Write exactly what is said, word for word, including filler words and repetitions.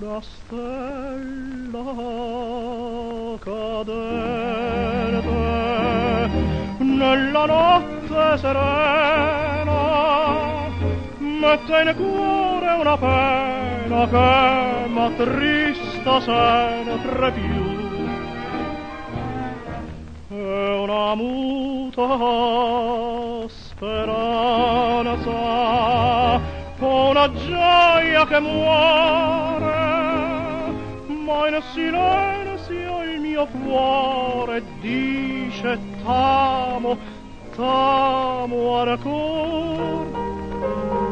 una stella cadente nella notte serena, mette in cuore una pena che m'attrista sempre più. È una muta speranza, una gioia che muore, ma in silenzio il mio cuore dice t'amo, t'amo ancora.